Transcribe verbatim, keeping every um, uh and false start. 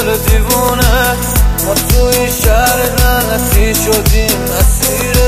دل دیوونه، ما توی شهر لعنتی شدیم اسیر